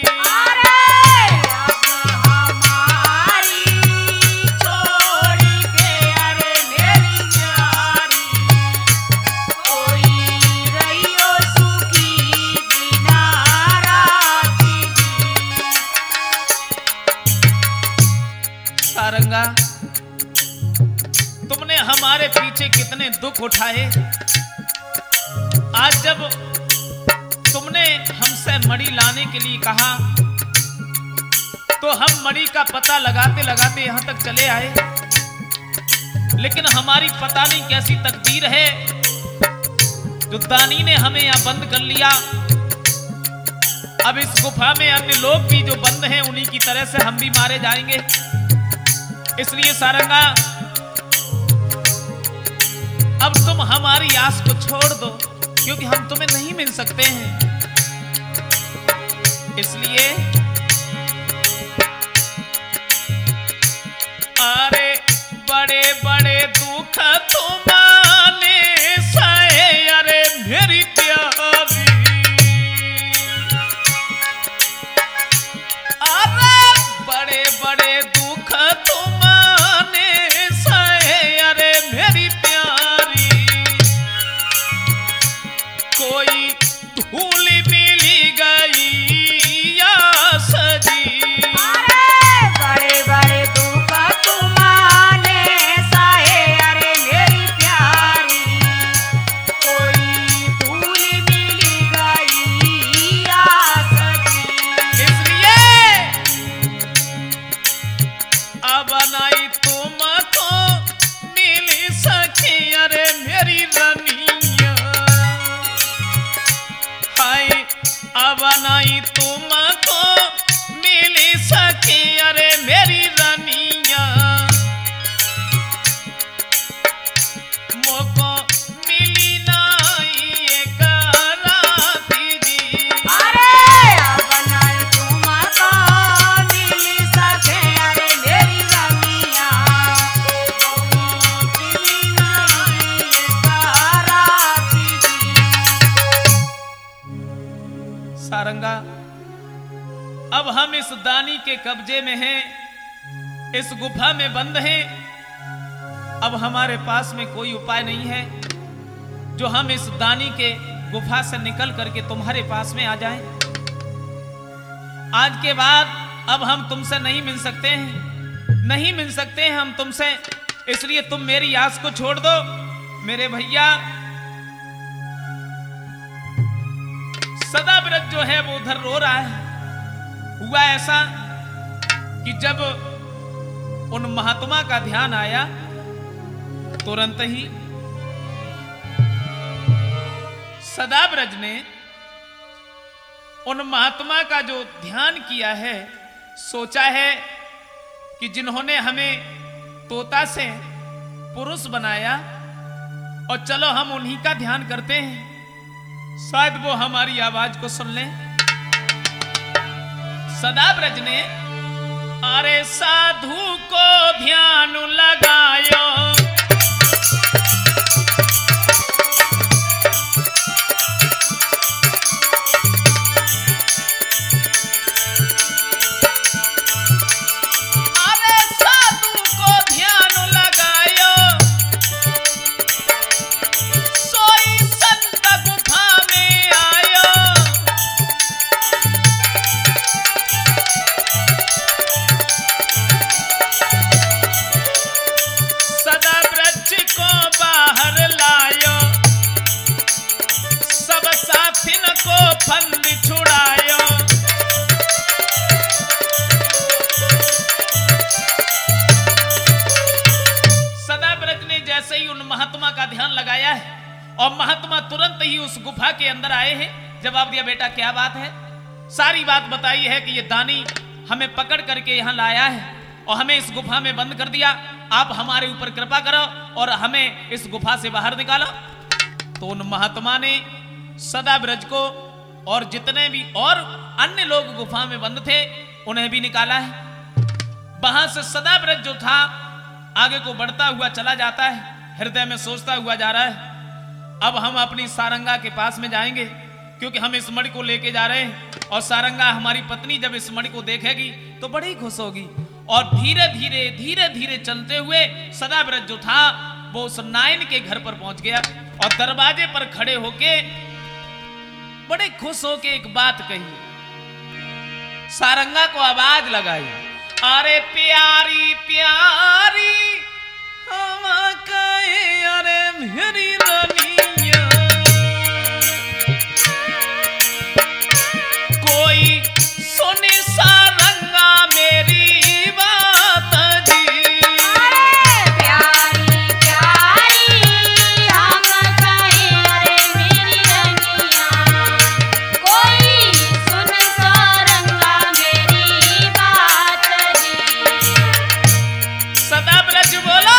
सारंगा, तुमने हमारे पीछे कितने दुख उठाए, आज जब तुमने हमसे मणि लाने के लिए कहा तो हम मणि का पता लगाते लगाते यहां तक चले आए। लेकिन हमारी पता नहीं कैसी तकदीर है, जो दानी ने हमें यहां बंद कर लिया। अब इस गुफा में अन्य लोग भी जो बंद हैं उन्हीं की तरह से हम भी मारे जाएंगे। इसलिए सारंगा, अब तुम हमारी आस को छोड़ दो, क्योंकि हम तुम्हें नहीं मिल सकते हैं। इसलिए अरे बड़े बड़े दुख तुमने सहे अरे मेरी प्यारी, अरे बड़े बड़े दुख तुमने सहे अरे मेरी प्यारी, कोई धूल मिली गई या सजी। बड़े बड़े दुख तुमने सहे अरे मेरी प्यारी, कोई धूल मिली गई या सजी। इसलिए अब नहीं तुमको मिली सखी अरे मेरी रनिया, हाय अब नहीं तुमको मिली सखी अरे मेरी रनिया, मोको मिली नहीं एक राती जी। अरे अब नहीं तुमको मिली सके अरे मेरी रमिया, मिली नहीं राती जी। सारंगा, अब हम इस दानी के कब्जे में हैं, इस गुफा में बंद हैं। अब हमारे पास में कोई उपाय नहीं है जो हम इस दानी के गुफा से निकल करके तुम्हारे पास में आ जाएं। आज के बाद अब हम तुमसे नहीं मिल सकते हैं, नहीं मिल सकते हैं हम तुमसे, इसलिए तुम मेरी आस को छोड़ दो। मेरे भैया सदाव्रत जो है वो उधर रो रहा है। हुआ ऐसा कि जब उन महात्मा का ध्यान आया, तुरंत ही सदाव्रत ने उन महात्मा का जो ध्यान किया है, सोचा है कि जिन्होंने हमें तोता से पुरुष बनाया, और चलो हम उन्हीं का ध्यान करते हैं, शायद वो हमारी आवाज को सुन लें। सदाव्रत ने अरे साधु को ध्यान लगायो, फंद छुड़ायो। सदाव्रत ने जैसे ही उन महात्मा का ध्यान लगाया है और महात्मा तुरंत ही उस गुफा के अंदर आए हैं। जवाब दिया, बेटा क्या बात है? सारी बात बताई है कि ये दानी हमें पकड़ करके यहाँ लाया है और हमें इस गुफा में बंद कर दिया। आप हमारे ऊपर कृपा करो और हमें इस गुफा से बाहर निकालो। तो उन महात्मा ने सदाव्रत को और जितने भी और अन्य लोग गुफा में बंद थे उन्हें भी निकाला है। वहां से सदाव्रत जो था आगे को बढ़ता हुआ चला जाता है, हृदय में सोचता हुआ जा रहा है, अब हम अपनी सारंगा के पास में जाएंगे क्योंकि हम इस मणि को लेके जा रहे हैं और सारंगा हमारी पत्नी जब इस मणि को देखेगी तो बड़ी खुश होगी। और धीरे धीरे चलते हुए सदाव्रत जो था वो उस नायन के घर पर पहुंच गया और दरवाजे पर खड़े होके बड़े खुश होके एक बात कही, सारंगा को आवाज लगाई, अरे प्यारी प्यारी हम कहे अरे मेरी रानिया, कोई सुने सारंगा मेरी बात जी। अरे प्यारी प्यारी हम कहे अरे मेरी रानिया, कोई सुन सारंगा मेरी बात जी। सदाव्रत बोलो,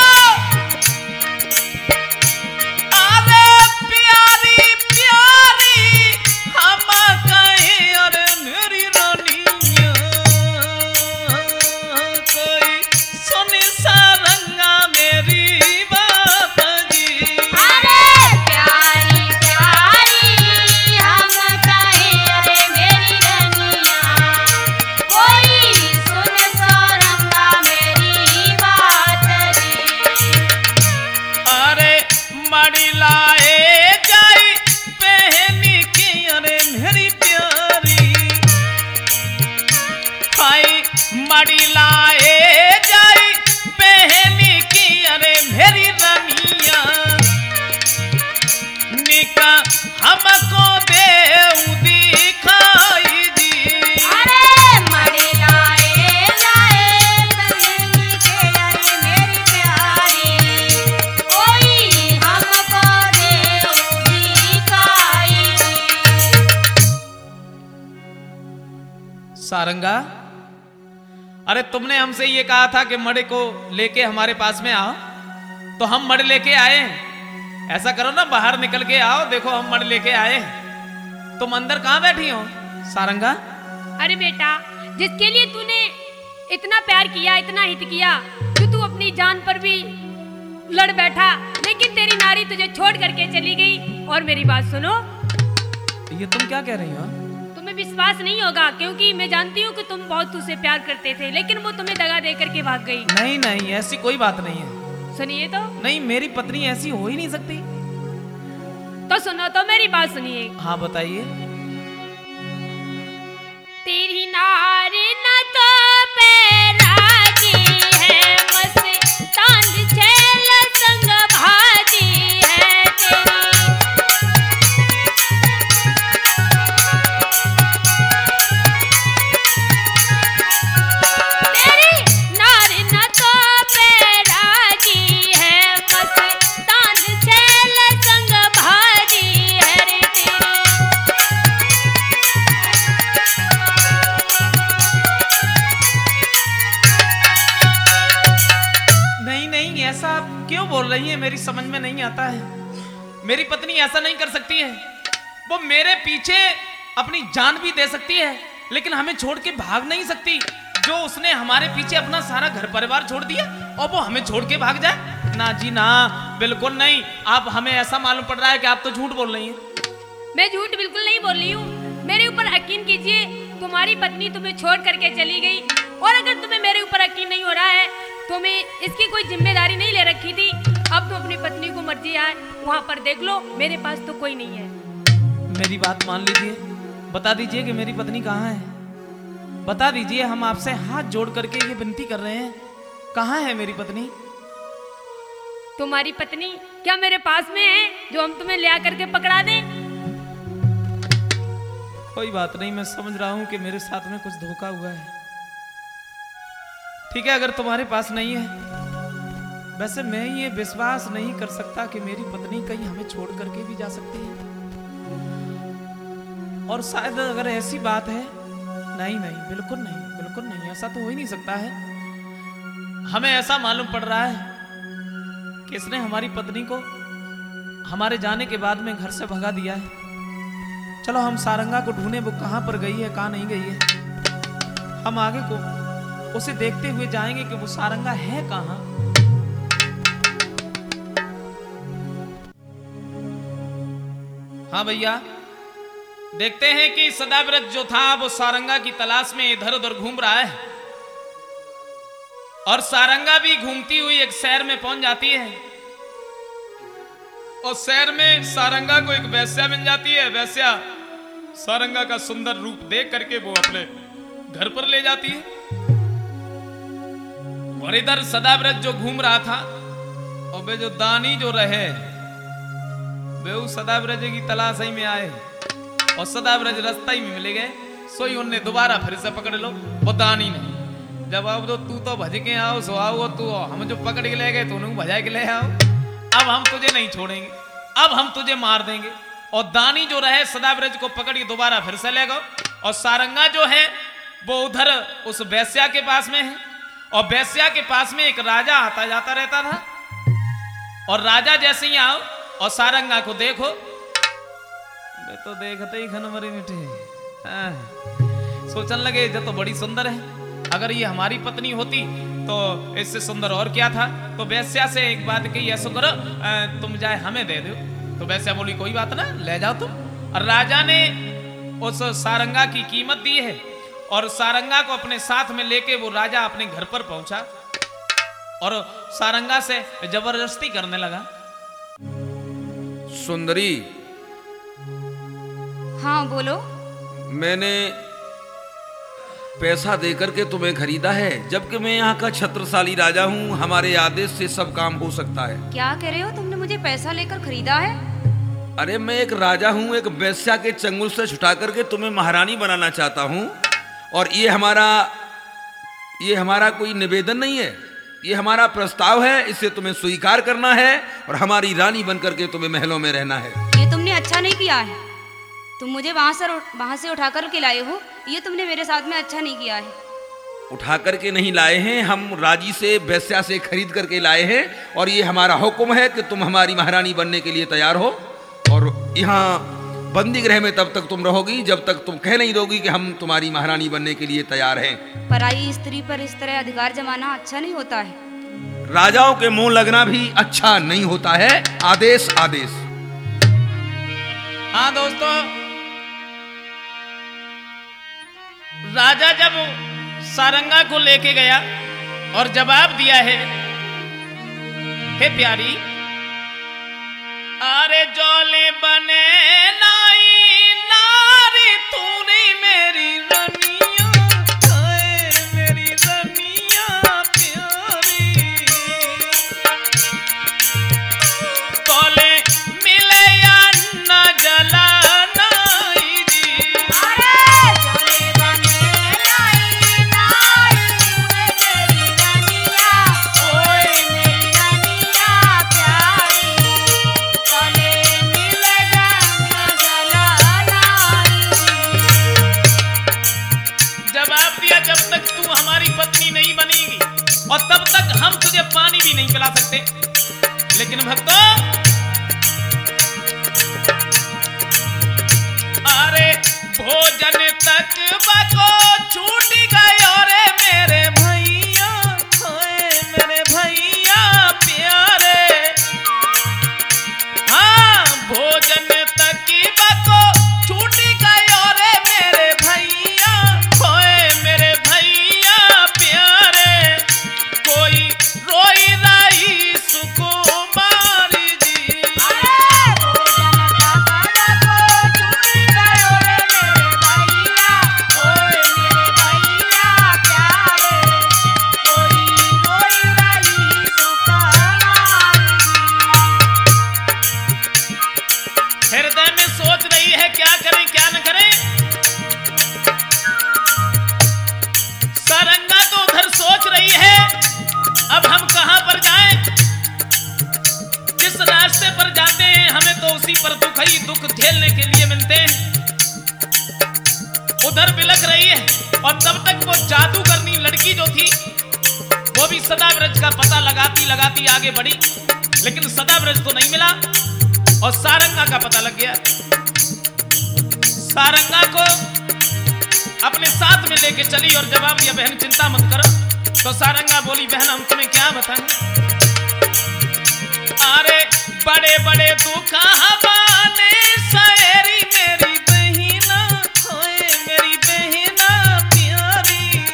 अरे प्यारी प्यारी हम कहे अरे मेरी रानिया, कोई सुने सारंगा मेरी बात जी। अरे प्यारी प्यारी हम कहे अरे मेरी रानिया, कोई सुन सारंगा मेरी बात जी। अरे मणि लाए जाई पहनी की अरे मेरी प्यारी, हाय मणि लाए जाई पहनी की अरे मेरी रानिया, निका हमको देऊ दिखाई जी। अरे मणि लाए जाए पहनी के अरे मेरी प्यारी, कोई हमको देऊगी दिखाई जी। सारंगा, अरे तुमने हमसे ये कहा था कि मणि को लेके हमारे पास में आओ, तो हम मणि लेके आए। ऐसा करो ना, बाहर निकल के आओ, देखो हम मणि लेके आए। तुम अंदर कहाँ बैठी हो सारंगा? अरे बेटा, जिसके लिए तूने इतना प्यार किया, इतना हित किया, कि तू अपनी जान पर भी लड़ बैठा, लेकिन तेरी नारी तुझे छोड़ करके चली गई। और मेरी बात सुनो, ये तुम क्या कह रही हो? तुम्हें तुम्हें विश्वास नहीं होगा, क्योंकि मैं जानती हूँ कि तुम बहुत उसे प्यार करते थे, लेकिन वो तुम्हें दगा दे करके भाग गई। नहीं नहीं, ऐसी कोई बात नहीं है। सुनिए तो। नहीं, मेरी पत्नी ऐसी हो ही नहीं सकती। तो सुनो तो, मेरी बात सुनिए। हाँ बताइए। तेरी नारी न तो पैरागी है, मस्तान छैल संग भाजी है तेरी नारी न तो पैरागी है, मस्तान छैल संग भाजी है रे तेरी। नहीं नहीं, ऐसा आप क्यों बोल रही है, मेरी समझ में नहीं आता है। मेरी पत्नी ऐसा नहीं कर सकती है। वो मेरे पीछे अपनी जान भी दे सकती है, लेकिन हमें छोड़ के भाग नहीं सकती। जो उसने हमारे पीछे अपना सारा घर परिवार छोड़ दिया और वो हमें छोड़ के भाग जाए? ना जी ना, बिल्कुल नहीं। आप हमें ऐसा मालूम पड़ रहा है कि आप तो झूठ बोल रही हैं। मैं झूठ बिल्कुल नहीं बोल रही हूँ। मेरे ऊपर यकीन कीजिए, तुम्हारी पत्नी तुम्हें छोड़ करके चली गई, और अगर तुम्हें मेरे ऊपर यकीन नहीं हो रहा है तो मैं इसकी कोई जिम्मेदारी नहीं ले रखी थी। अब तो अपनी पत्नी को मर्जी आए वहाँ पर देख लो, मेरे पास तो कोई नहीं है। मेरी बात मान लीजिए, बता दीजिए कि मेरी पत्नी कहाँ है। बता दीजिए, हम आपसे हाथ जोड़ करके ये विनती कर रहे हैं, कहाँ है मेरी पत्नी? तुम्हारी पत्नी क्या मेरे पास में है जो हम तुम्हें ले आकर के पकड़ा दें? कोई बात नहीं, मैं समझ रहा हूं कि मेरे साथ में कुछ धोखा हुआ है। ठीक है, अगर तुम्हारे पास नहीं है। वैसे मैं ये विश्वास नहीं कर सकता कि मेरी पत्नी कहीं हमें छोड़ करके भी जा सकती है। और शायद अगर ऐसी बात है, नहीं नहीं, बिल्कुल नहीं, बिल्कुल नहीं, ऐसा तो हो ही नहीं सकता है। हमें ऐसा मालूम पड़ रहा है कि इसने हमारी पत्नी को हमारे जाने के बाद में घर से भगा दिया है। चलो हम सारंगा को ढूंढे, वो कहां पर गई है, कहां नहीं गई है। हम आगे को उसे देखते हुए जाएंगे कि वो सारंगा है कहां। हाँ भैया, देखते हैं कि सदाव्रत जो था वो सारंगा की तलाश में इधर उधर घूम रहा है, और सारंगा भी घूमती हुई एक शहर में पहुंच जाती है। और शहर में सारंगा को एक वेश्या मिल जाती है। वेश्या सारंगा का सुंदर रूप देख करके वो अपने घर पर ले जाती है। और इधर सदाव्रत जो घूम रहा था, और वे जो दानी जो रहे वे उस सदाव्रत की तलाश ही में आए, और सदाव्रत रास्ता ही में मिले गए। सोई उनने दोबारा फिर से पकड़ लो, वो दानी नहीं। जब अब तो तू तो भज के आओ, सो आओ तू, हम जो पकड़ के ले गए तो उन्हें भजा के ले आओ। अब हम तुझे नहीं छोड़ेंगे, अब हम तुझे मार देंगे। और दानी जो रहे सदाव्रत को पकड़ के दोबारा फिर से ले गए। और सारंगा जो है वो उधर उस वेश्या के पास में है, और वेश्या के पास में एक राजा आता जाता रहता था। और राजा जैसे ही आओ और सारंगा को देखो, वे तो देखते ही खन मरे मिठे। सोचने लगे जब तो बड़ी सुंदर है, अगर ये हमारी पत्नी होती तो इससे सुंदर और क्या था। तो वेश्या से एक बात कही, ऐसा करो तुम जाए हमें दे दो। तो वेश्या बोली कोई बात ना, ले जाओ तुम। और राजा ने उस सारंगा की कीमत दी है, और सारंगा को अपने साथ में लेके वो राजा अपने घर पर पहुंचा और सारंगा से जबरदस्ती करने लगा। सुंदरी, हाँ बोलो। मैंने पैसा देकर के तुम्हें खरीदा है, जबकि मैं यहाँ का छत्रशाली राजा हूँ। हमारे आदेश से सब काम हो सकता है। क्या कह रहे हो, तुमने मुझे पैसा लेकर खरीदा है? अरे मैं एक राजा हूँ, एक वेश्या के चंगुल से छुटा करके तुम्हें महारानी बनाना चाहता हूँ। और ये हमारा कोई निवेदन नहीं है, ये हमारा प्रस्ताव है। इसे तुम्हें स्वीकार करना है और हमारी रानी बन करके तुम्हें महलों में रहना है। ये तुमने अच्छा नहीं किया है। तुम मुझे वहां से उठा कर के लाए हो, ये तुमने मेरे साथ में अच्छा नहीं किया है। उठा करके नहीं लाए हैं, हम राजी से वेश्या से खरीद करके लाए हैं। और ये हमारा हुक्म है कि तुम हमारी महारानी बनने के लिए तैयार हो। और यहाँ बंदी गृह में तब तक तुम रहोगी जब तक तुम कह नहीं दोगी कि हम तुम्हारी महारानी बनने के लिए तैयार हैं। पराई स्त्री पर इस तरह अधिकार जमाना अच्छा नहीं होता है। राजाओं के मुंह लगना भी अच्छा नहीं होता है। आदेश आदेश। हाँ दोस्तों, राजा जब सारंगा को लेके गया और जवाब दिया है, हे प्यारी, अरे जोले बने लाई नारी तूने मेरी रनिया, हाय मेरी रनिया प्यारी, तोले मिले या न जला और तब तक हम तुझे पानी भी नहीं पिला सकते। लेकिन भक्तों, अरे भोजन तक बको छूट गए रे मेरे भैया, मेरे भैया प्यारे, हाँ भोजन तक बको छूट गए रे मेरे भैया, मेरे भैया प्यारे, कोई रोई राई सुकुमारी जी, हृदय में सोच रही है क्या करें क्या न करें। सारंगा तो उधर सोच रही है अब हम कहां पर जाएं, जिस रास्ते पर जाते हैं हमें तो उसी पर दुख ही दुख झेलने के लिए मिलते हैं। उधर बिलख रही है और तब तक वो जादूगरनी लड़की जो थी वो भी सदाव्रज का पता लगाती लगाती आगे बढ़ी, लेकिन सदाव्रज तो नहीं मिला और सारंगा का पता लग गया। सारंगा को अपने साथ में लेके चली और जवाब दिया, बहन चिंता मत करो। तो सारंगा बोली, बहन हम तुम्हें क्या बताएं, अरे बड़े बड़े दुख हवाने सहेरी मेरी बहिना, होए मेरी बहिना प्यारी,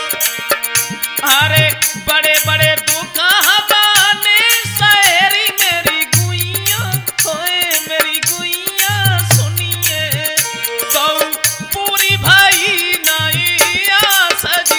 अरे बड़े बड़े दुख हवाने सहेरी मेरी गुइया, होए मेरी गुइया सुनिए तो पूरी भाई नहीं आ सजी,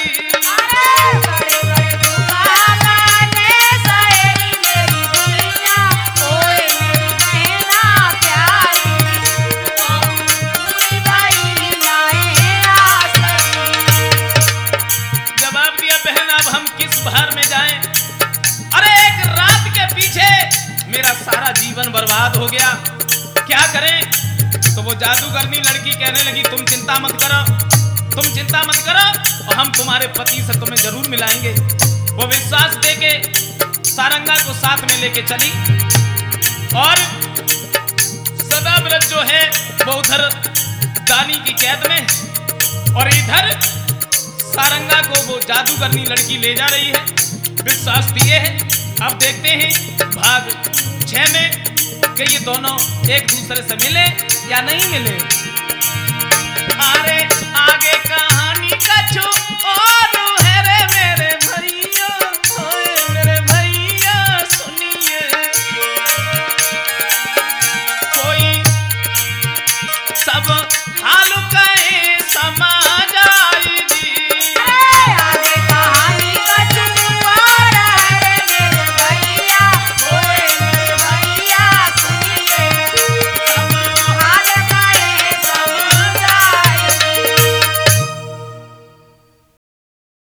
बाहर में जाएं। अरे एक रात के पीछे मेरा सारा जीवन बर्बाद हो गया, क्या करें। तो वो जादूगरनी लड़की कहने लगी, तुम चिंता मत करो, तुम चिंता मत करो और हम तुम्हारे पति से तुम्हें जरूर मिलाएंगे। वो विश्वास देके सारंगा को साथ में लेके चली और सदाव्रत जो है वो उधर दानी की कैद में और इधर सारंगा को वो जादूगरनी लड़की ले जा रही है। विश्वास दिए है। अब देखते हैं भाग 6 में कि ये दोनों एक दूसरे से मिले या नहीं मिले। अरे आगे